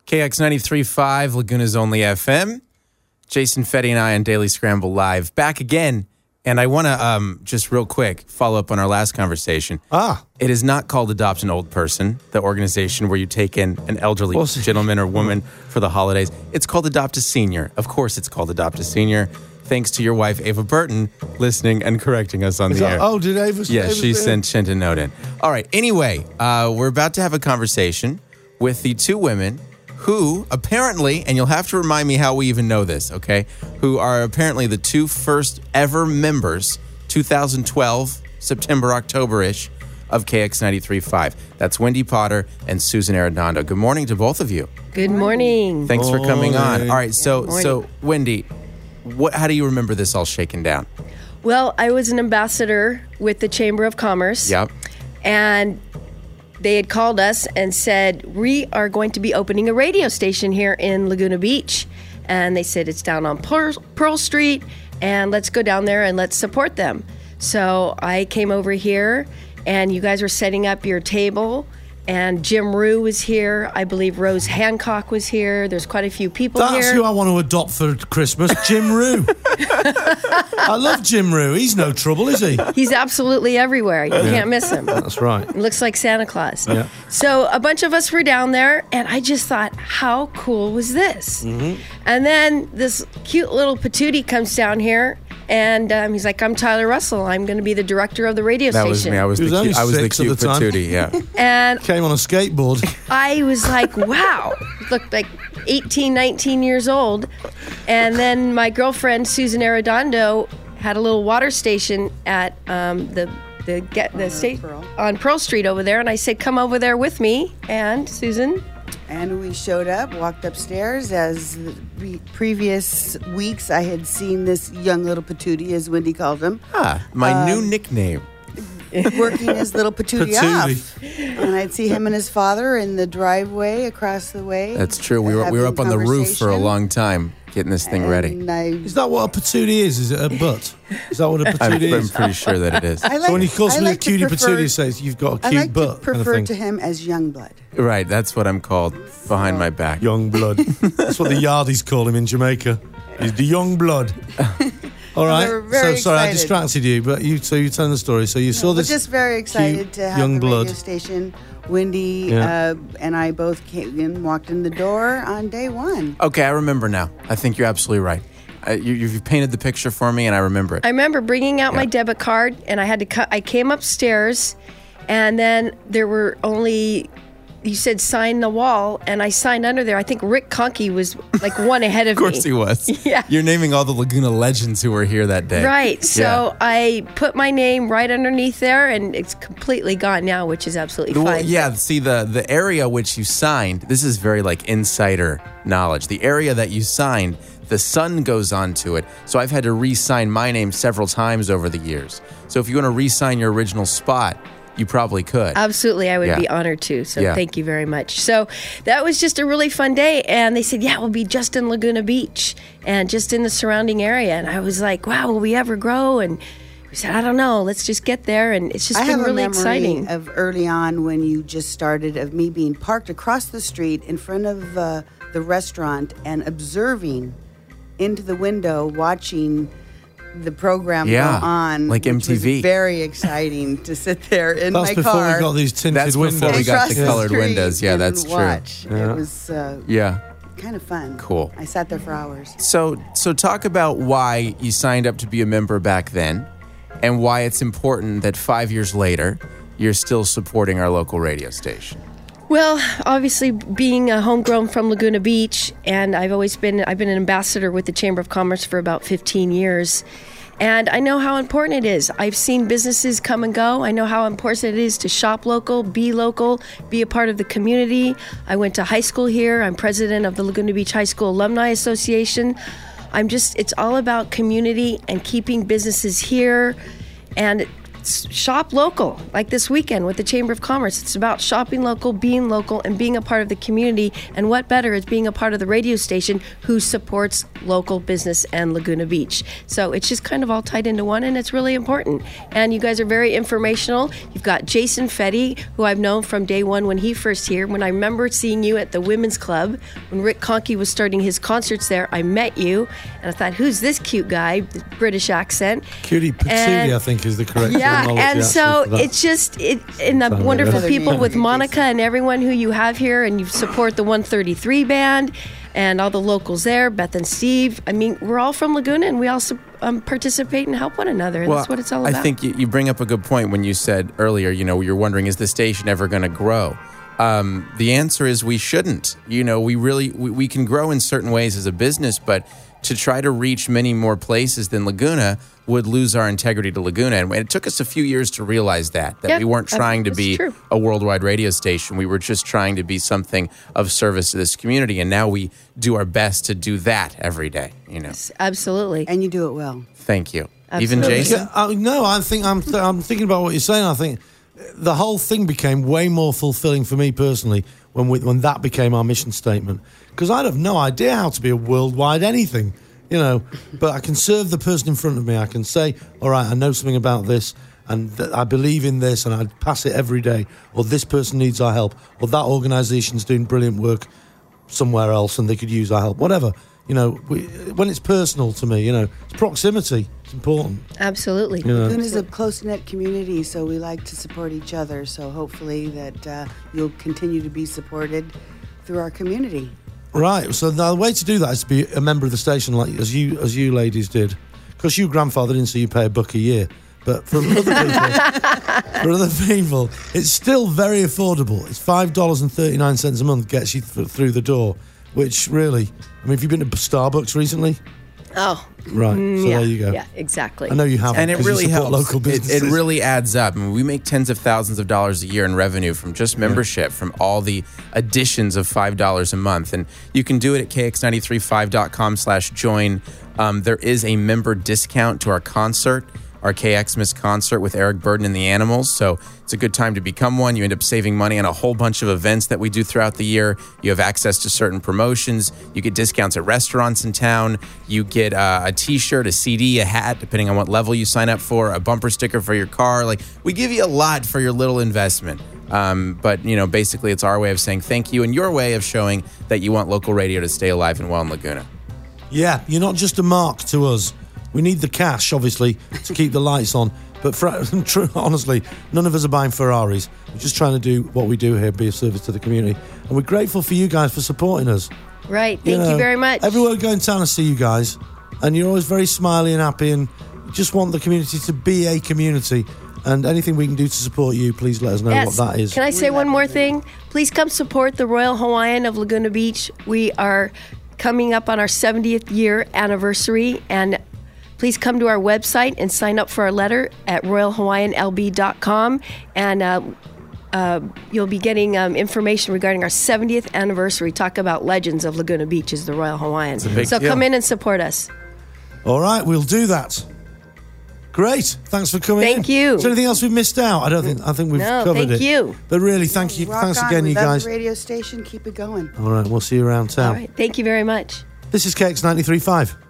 KX 93.5, Laguna's only FM. Jason Fetty and I on Daily Scramble Live. Back again. And I want to just real quick follow up on our last conversation. It is not called Adopt an Old Person, the organization where you take in an elderly gentleman or woman for the holidays. It's called Adopt a Senior. Of course it's called Adopt a Senior. Thanks to your wife, Ava Burton, listening and correcting us on the air. Oh, did Ava? Yeah, she sent a note in. All right. Anyway, we're about to have a conversation with the two women who apparently, and you'll have to remind me how we even know this, okay, who are apparently the two first ever members, 2012, September, October-ish, of KX 93.5. That's Wendy Potter and Susan Arredondo. Good morning to both of you. Good morning. Thanks for coming on. All right, so Wendy, how do you remember this all shaken down? Well, I was an ambassador with the Chamber of Commerce. Yep. And they had called us and said, we are going to be opening a radio station here in Laguna Beach. And they said, it's down on Pearl Street, and let's go down there and let's support them. So I came over here, and you guys were setting up your table, and Jim Rue was here. I believe Rose Hancock was here. There's quite a few people here. That's who I want to adopt for Christmas, Jim Rue. I love Jim Rue. He's no trouble, is he? He's absolutely everywhere. You can't miss him. That's right. He looks like Santa Claus. Yeah. So a bunch of us were down there, and I just thought, how cool was this? Mm-hmm. And then this cute little patootie comes down here, and he's like, I'm Tyler Russell. I'm going to be the director of the radio station. That was me. I was the cute patootie, yeah. And came on a skateboard. I was like, wow. Looked like 18, 19 years old. And then my girlfriend, Susan Arredondo, had a little water station at the state on Pearl Street over there. And I said, come over there with me. And Susan? And we showed up, walked upstairs. As the previous weeks, I had seen this young little patootie, as Wendy called him. My new nickname. Working his little patootie off. And I'd see him and his father in the driveway across the way. That's true. We were up on the roof for a long time getting this thing ready. Is that what a patootie is? Is it a butt? Is that what a patootie is? I'm pretty sure that it is. So when he calls me a cutie patootie, he says, you've got a cute butt. I like to prefer to him as young blood. Right, that's what I'm called behind my back. Young blood. That's what the Yardies call him in Jamaica. He's the young blood. All right. So sorry, I distracted you, but you tell the story. So you saw this. We're just very excited to have the radio station. Wendy and I both came in, walked in the door on day one. Okay, I remember now. I think you're absolutely right. You've painted the picture for me, and I remember it. I remember bringing out my debit card, and I came upstairs, and then there were only. You said sign the wall, and I signed under there. I think Rick Conkey was like one ahead of me. Of course he was. Yeah. You're naming all the Laguna legends who were here that day. Right. So I put my name right underneath there, and it's completely gone now, which is absolutely fine. Well, yeah, see, the area which you signed, this is very like insider knowledge. The area that you signed, the sun goes onto it. So I've had to re-sign my name several times over the years. So if you want to re-sign your original spot, you probably could. Absolutely. I would be honored to. So thank you very much. So that was just a really fun day. And they said, we'll be just in Laguna Beach and just in the surrounding area. And I was like, wow, will we ever grow? And we said, I don't know. Let's just get there. And it's just been really exciting. I have a memory of early on when you just started of me being parked across the street in front of the restaurant and observing into the window, watching the program go on, like MTV. Was very exciting to sit there in my car. That's before we got these tinted windows. Before we got the colored windows. Yeah, that's true. It was kind of fun. Cool. I sat there for hours. So talk about why you signed up to be a member back then, and why it's important that 5 years later you're still supporting our local radio station. Well, obviously being homegrown from Laguna Beach, and I've been an ambassador with the Chamber of Commerce for about 15 years. And I know how important it is. I've seen businesses come and go. I know how important it is to shop local, be a part of the community. I went to high school here. I'm president of the Laguna Beach High School Alumni Association. It's all about community and keeping businesses here. And shop local, like this weekend with the Chamber of Commerce. It's about shopping local, being local, and being a part of the community. And what better is being a part of the radio station who supports local business and Laguna Beach. So it's just kind of all tied into one, and it's really important. And you guys are very informational. You've got Jason Fetty, who I've known from day one when he first here. When I remember seeing you at the Women's Club, when Rick Conkey was starting his concerts there, I met you, and I thought, who's this cute guy, the British accent? Cutie Patootie, I think, is the correct terminology. And so it's just, and the wonderful people with Monica and everyone who you have here, and you support the 133 band and all the locals there, Beth and Steve. I mean, we're all from Laguna, and we all participate and help one another, and that's what it's all about. I think you bring up a good point when you said earlier, you're wondering, is the station ever going to grow? The answer is we shouldn't. We can grow in certain ways as a business, but to try to reach many more places than Laguna would lose our integrity to Laguna. And it took us a few years to realize that we weren't trying to be a worldwide radio station. We were just trying to be something of service to this community. And now we do our best to do that every day, Yes, absolutely. And you do it well. Thank you. Absolutely. Even Jason? No, I think I'm thinking about what you're saying. I think the whole thing became way more fulfilling for me personally when that became our mission statement. Because I'd have no idea how to be a worldwide anything, But I can serve the person in front of me. I can say, all right, I know something about this, and I believe in this, and I pass it every day. Or this person needs our help. Or that organisation's doing brilliant work somewhere else, and they could use our help. Whatever. When it's personal to me, it's proximity. It's important. Absolutely. Laguna is a close-knit community, so we like to support each other. So hopefully that you'll continue to be supported through our community. Right. So the way to do that is to be a member of the station, like as you ladies did. Because your grandfather didn't say you pay $1 a year. But for other people, it's still very affordable. It's $5.39 a month gets you through the door. Which really, if you've been to Starbucks recently? Oh. Right, so there you go. Yeah, exactly. I know you have, and it really helps. Local businesses. It really adds up. we make tens of thousands of dollars a year in revenue from just membership, from all the additions of $5 a month. And you can do it at kx935.com/join. There is a member discount to our concert, our KXmas concert with Eric Burden and the Animals. So it's a good time to become one. You end up saving money on a whole bunch of events that we do throughout the year. You have access to certain promotions. You get discounts at restaurants in town. You get a T-shirt, a CD, a hat, depending on what level you sign up for, a bumper sticker for your car. We give you a lot for your little investment. But basically it's our way of saying thank you and your way of showing that you want local radio to stay alive and well in Laguna. Yeah, you're not just a mark to us. We need the cash, obviously, to keep the lights on. But honestly, none of us are buying Ferraris. We're just trying to do what we do here, be a service to the community. And we're grateful for you guys for supporting us. Right. Thank you very much. Everywhere we go in town, I see you guys. And you're always very smiley and happy. And you just want the community to be a community. And anything we can do to support you, please let us know what that is. Can I say one more thing? Please come support the Royal Hawaiian of Laguna Beach. We are coming up on our 70th year anniversary, and please come to our website and sign up for our letter at royalhawaiianlb.com, and you'll be getting information regarding our 70th anniversary. Talk about legends of Laguna Beach is the Royal Hawaiian. It's a big deal. Come in and support us. All right, we'll do that. Great. Thanks for coming in. Thank you. Is there anything else we've missed out? I think we've covered it. Thank you. But really, thank you. Thanks again, you guys. We love the radio station. Keep it going. All right, we'll see you around town. All right. Thank you very much. This is KX 93.5.